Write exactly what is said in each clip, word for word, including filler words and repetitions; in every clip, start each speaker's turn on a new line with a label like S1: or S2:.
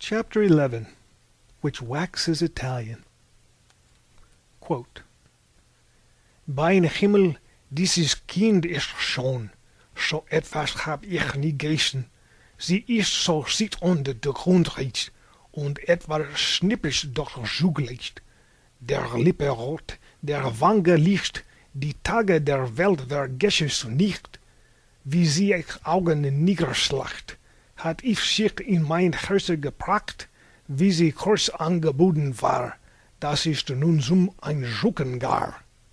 S1: Chapter eleven, which waxes Italian. Quote, Bein Himmel, dieses Kind ist schon, so etwas hab ich nie gegessen. Sie ist so sit unter der Grundreich und etwas schnippisch durchsugelt. Der Lippe rot, der Wange licht, die Tage der Welt vergesses nicht. Wie sie ich Augen niederschlacht, hat ich sich in mein Herz geprackt, wie sie kurz angeboten war, das ist nun zum ein Jucken gar.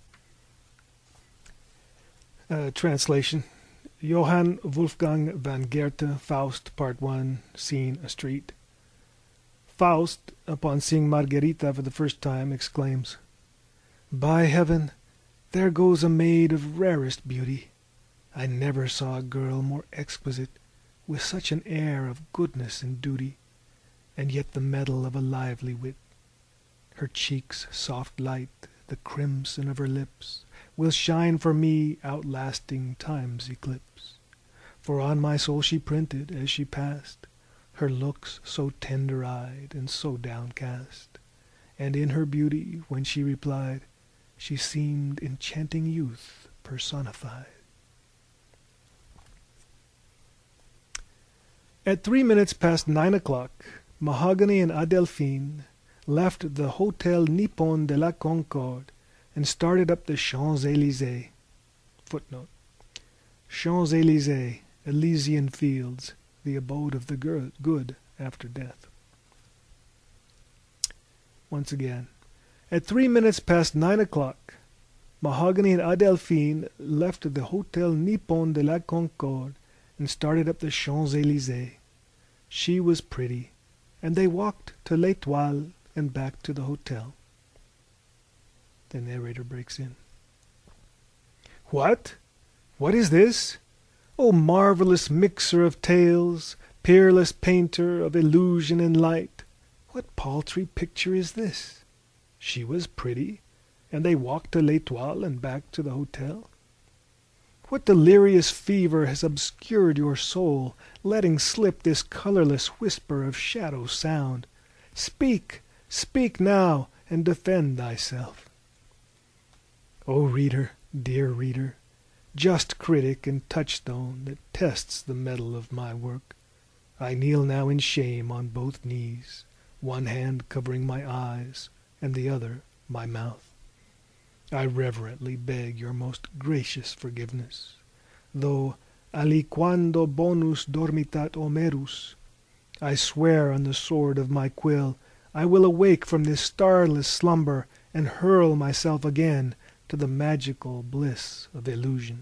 S1: Uh, translation. Johann Wolfgang van Goethe, Faust, Part one, Scene, a street. Faust, upon seeing Margherita for the first time, exclaims, By heaven, there goes a maid of rarest beauty. I never saw a girl more exquisite, with such an air of goodness and duty, and yet the medal of a lively wit. Her cheeks' soft light, the crimson of her lips, will shine for me, outlasting time's eclipse. For on my soul she printed, as she passed, her looks so tender-eyed and so downcast, and in her beauty, when she replied, she seemed enchanting youth personified. At three minutes past nine o'clock, Mahogany and Adelphine left the Hotel Nippon de la Concorde and started up the Champs-Élysées. Footnote. Champs-Élysées, Elysian fields, the abode of the good after death. Once again. At three minutes past nine o'clock, Mahogany and Adelphine left the Hotel Nippon de la Concorde and started up the Champs-Élysées. She was pretty, and they walked to L'Étoile and back to the hotel. The narrator breaks in. What? What is this? O marvelous mixer of tales, peerless painter of illusion and light, what paltry picture is this? She was pretty, and they walked to L'Étoile and back to the hotel? What delirious fever has obscured your soul, letting slip this colorless whisper of shadow sound? Speak, speak now, and defend thyself. O reader, dear reader, just critic and touchstone that tests the metal of my work, I kneel now in shame on both knees, one hand covering my eyes, and the other my mouth. I reverently beg your most gracious forgiveness, though aliquando bonus dormitat omerus, I swear on the sword of my quill, I will awake from this starless slumber and hurl myself again to the magical bliss of illusion.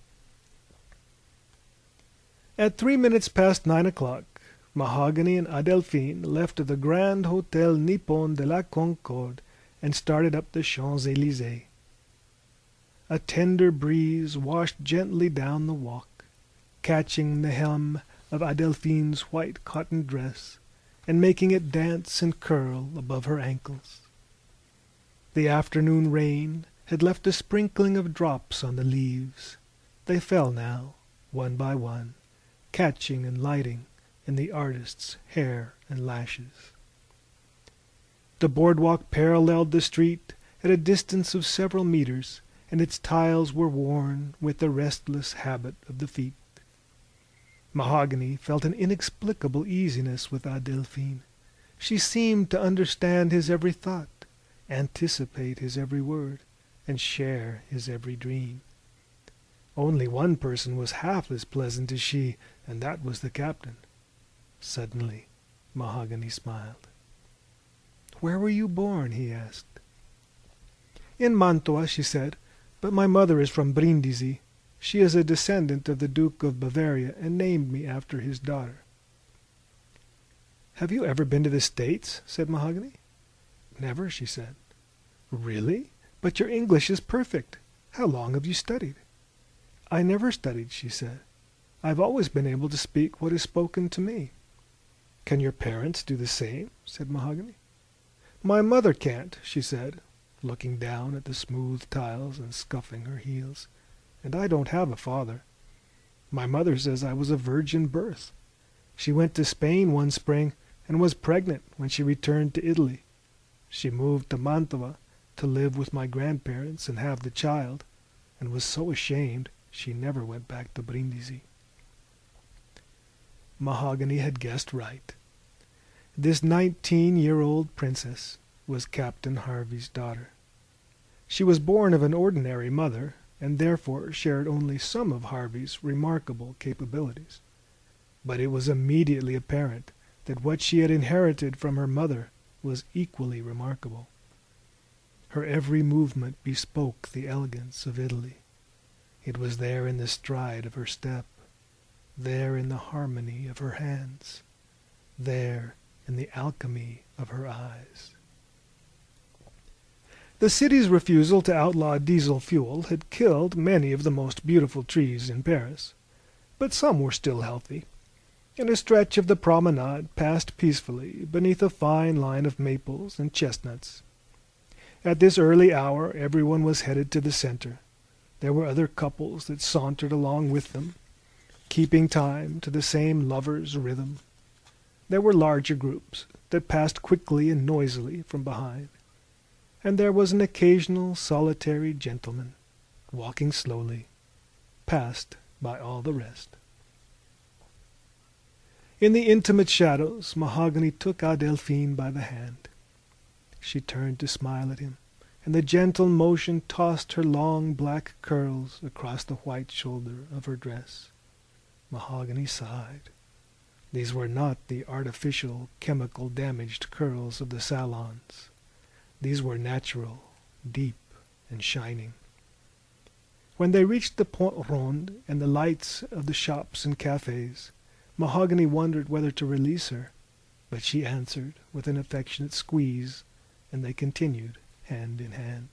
S1: At three minutes past nine o'clock, Mahogany and Adelphine left the Grand Hotel Nippon de la Concorde and started up the Champs-Élysées. A tender breeze washed gently down the walk, catching the hem of Adelphine's white cotton dress and making it dance and curl above her ankles. The afternoon rain had left a sprinkling of drops on the leaves. They fell now, one by one, catching and lighting in the artist's hair and lashes. The boardwalk paralleled the street at a distance of several meters, and its tiles were worn with the restless habit of the feet. Mahogany felt an inexplicable easiness with Adelphine. She seemed to understand his every thought, anticipate his every word, and share his every dream. Only one person was half as pleasant as she, and that was the captain. Suddenly, Mahogany smiled. "Where were you born?" he asked. "In Mantua," she said, "but my mother is from Brindisi. She is a descendant of the Duke of Bavaria, and named me after his daughter." "Have you ever been to the States?" said Mahogany. "Never," she said. "Really? But your English is perfect. How long have you studied?" "I never studied," she said. "I've always been able to speak what is spoken to me." "Can your parents do the same?" said Mahogany. "My mother can't," she said, looking down at the smooth tiles and scuffing her heels. "And I don't have a father. My mother says I was a virgin birth. She went to Spain one spring, and was pregnant when she returned to Italy. She moved to Mantova to live with my grandparents and have the child, and was so ashamed she never went back to Brindisi. Mahogany had guessed right. This nineteen-year-old princess was Captain Harvey's daughter. She was born of an ordinary mother, and therefore shared only some of Harvey's remarkable capabilities. But it was immediately apparent that what she had inherited from her mother was equally remarkable. Her every movement bespoke the elegance of Italy. It was there in the stride of her step, there in the harmony of her hands, there in the alchemy of her eyes. The city's refusal to outlaw diesel fuel had killed many of the most beautiful trees in Paris, but some were still healthy, and a stretch of the promenade passed peacefully beneath a fine line of maples and chestnuts. At this early hour everyone was headed to the center. There were other couples that sauntered along with them, keeping time to the same lover's rhythm. There were larger groups that passed quickly and noisily from behind, and there was an occasional solitary gentleman, walking slowly, passed by all the rest. In the intimate shadows, Mahogany took Adelphine by the hand. She turned to smile at him, and the gentle motion tossed her long black curls across the white shoulder of her dress. Mahogany sighed. These were not the artificial, chemical-damaged curls of the salons. These were natural, deep, and shining. When they reached the Pont Ronde and the lights of the shops and cafes, Mahogany wondered whether to release her, but she answered with an affectionate squeeze, and they continued hand in hand.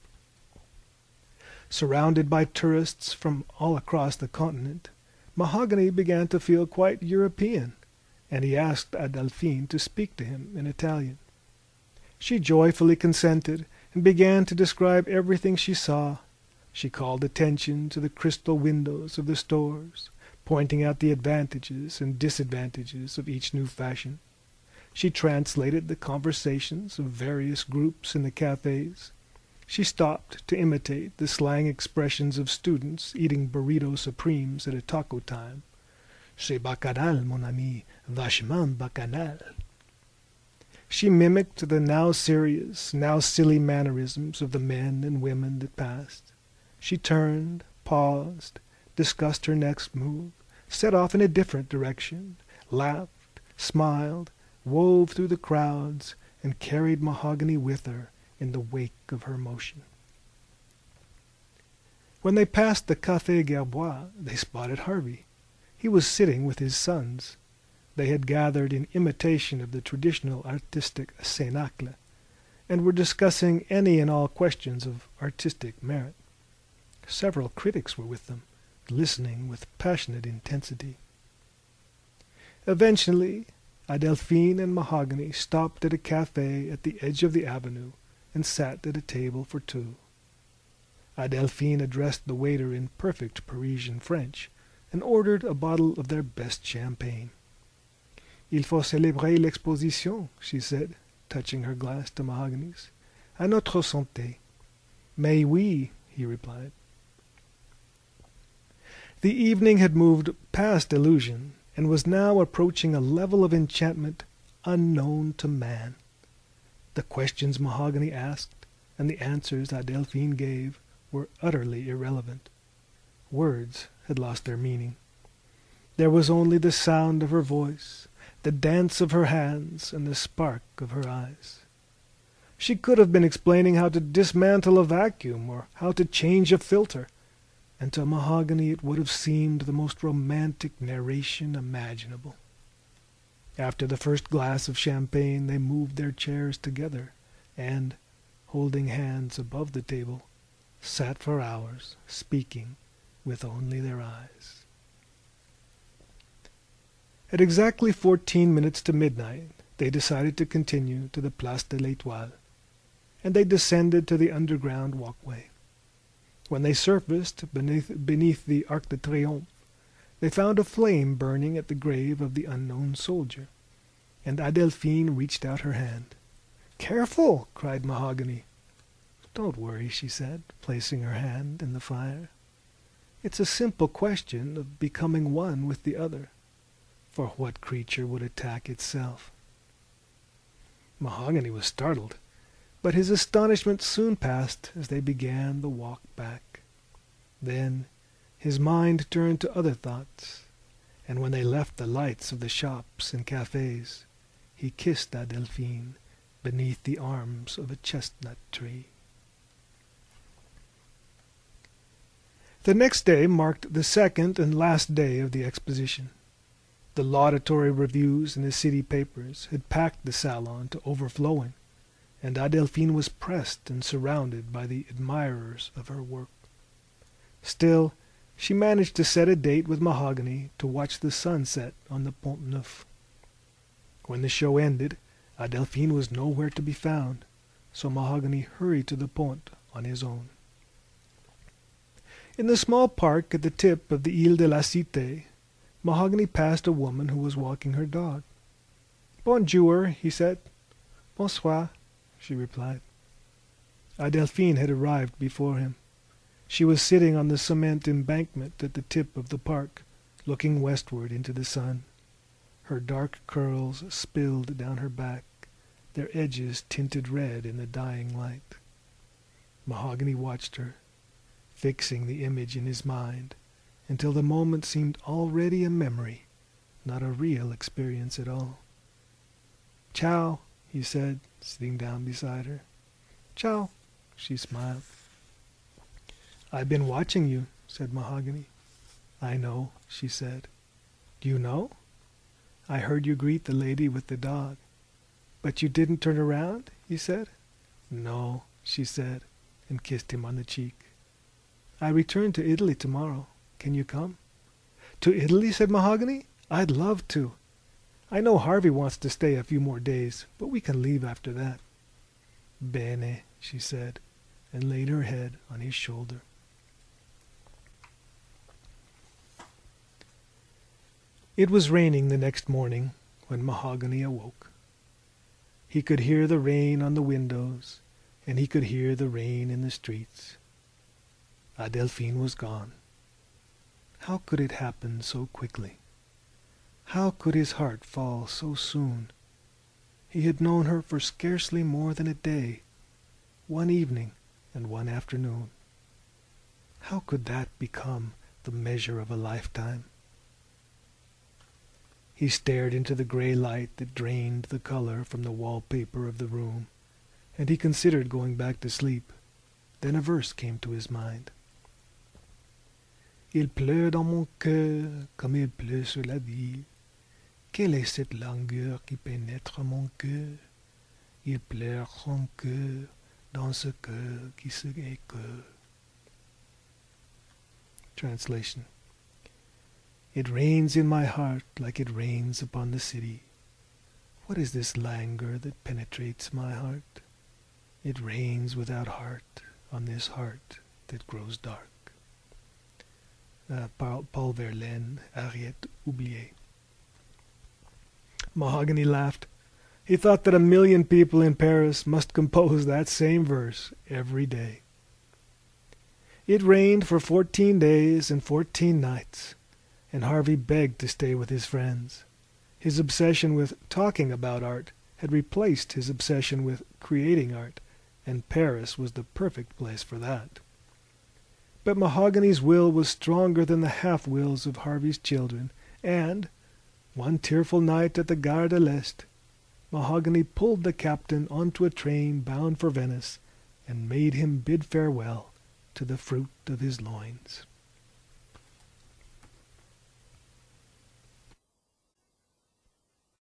S1: Surrounded by tourists from all across the continent, Mahogany began to feel quite European, and he asked Adelphine to speak to him in Italian. She joyfully consented and began to describe everything she saw. She called attention to the crystal windows of the stores, pointing out the advantages and disadvantages of each new fashion. She translated the conversations of various groups in the cafes. She stopped to imitate the slang expressions of students eating burrito supremes at a taco time. C'est bacchanal, mon ami, vachement bacchanal. She mimicked the now serious, now silly mannerisms of the men and women that passed. She turned, paused, discussed her next move, set off in a different direction, laughed, smiled, wove through the crowds, and carried Mahogany with her in the wake of her motion. When they passed the Café Gerbois, they spotted Harvey. He was sitting with his sons. They had gathered in imitation of the traditional artistic cénacle, and were discussing any and all questions of artistic merit. Several critics were with them, listening with passionate intensity. Eventually, Adelphine and Mahogany stopped at a cafe at the edge of the avenue and sat at a table for two. Adelphine addressed the waiter in perfect Parisian French and ordered a bottle of their best champagne. Il faut célébrer l'exposition, she said, touching her glass to Mahogany's. À notre santé. Mais oui, he replied. The evening had moved past illusion and was now approaching a level of enchantment unknown to man. The questions Mahogany asked and the answers Adelphine gave were utterly irrelevant. Words had lost their meaning. There was only the sound of her voice, the dance of her hands, and the spark of her eyes. She could have been explaining how to dismantle a vacuum or how to change a filter, and to Mahogany it would have seemed the most romantic narration imaginable. After the first glass of champagne they moved their chairs together, and, holding hands above the table, sat for hours, speaking with only their eyes. At exactly fourteen minutes to midnight they decided to continue to the Place de l'Étoile, and they descended to the underground walkway. When they surfaced beneath, beneath the Arc de Triomphe, they found a flame burning at the grave of the unknown soldier. and Adelphine reached out her hand. "Careful!" cried Mahogany. "Don't worry," she said, placing her hand in the fire. "It's a simple question of becoming one with the other. For what creature would attack itself?" Mahogany was startled, but his astonishment soon passed as they began the walk back. Then his mind turned to other thoughts, and when they left the lights of the shops and cafes, he kissed Adelphine beneath the arms of a chestnut tree. The next day marked the second and last day of the exposition. The laudatory reviews in the city papers had packed the salon to overflowing, and Adelphine was pressed and surrounded by the admirers of her work. Still, she managed to set a date with Mahogany to watch the sunset on the Pont Neuf. When the show ended, Adelphine was nowhere to be found, so Mahogany hurried to the Pont on his own. In the small park at the tip of the Ile de la Cité, Mahogany passed a woman who was walking her dog. "Bonjour," he said. "Bonsoir," she replied. Adelphine had arrived before him. She was sitting on the cement embankment at the tip of the park, looking westward into the sun. Her dark curls spilled down her back, their edges tinted red in the dying light. Mahogany watched her, fixing the image in his mind, until the moment seemed already a memory, not a real experience at all. "Ciao," he said, sitting down beside her. "Ciao," she smiled. "I've been watching you," said Mahogany. "I know," she said. "Do you know? I heard you greet the lady with the dog. But you didn't turn around?" he said. "No," she said, and kissed him on the cheek. "I return to Italy tomorrow. Can you come?" "To Italy?" said Mahogany. "I'd love to. I know Harvey wants to stay a few more days, but we can leave after that." "Bene," she said, and laid her head on his shoulder. It was raining the next morning when Mahogany awoke. He could hear the rain on the windows, and he could hear the rain in the streets. Adelphine was gone. How could it happen so quickly? How could his heart fall so soon? He had known her for scarcely more than a day, one evening and one afternoon. How could that become the measure of a lifetime? He stared into the gray light that drained the color from the wallpaper of the room, and he considered going back to sleep. Then a verse came to his mind. Il pleut dans mon cœur comme il pleut sur la ville. Quelle est cette langueur qui pénètre mon cœur? Il pleure son cœur dans ce cœur qui se écoeure. Translation. It rains in my heart like it rains upon the city. What is this languor that penetrates my heart? It rains without heart on this heart that grows dark. Uh, Paul Verlaine, Ariette oubliée. Mahogany laughed. He thought that a million people in Paris must compose that same verse every day. It rained for fourteen days and fourteen nights, and Harvey begged to stay with his friends. His obsession with talking about art had replaced his obsession with creating art, and Paris was the perfect place for that. But Mahogany's will was stronger than the half-wills of Harvey's children, and, one tearful night at the Gare de l'Est, Mahogany pulled the captain onto a train bound for Venice and made him bid farewell to the fruit of his loins.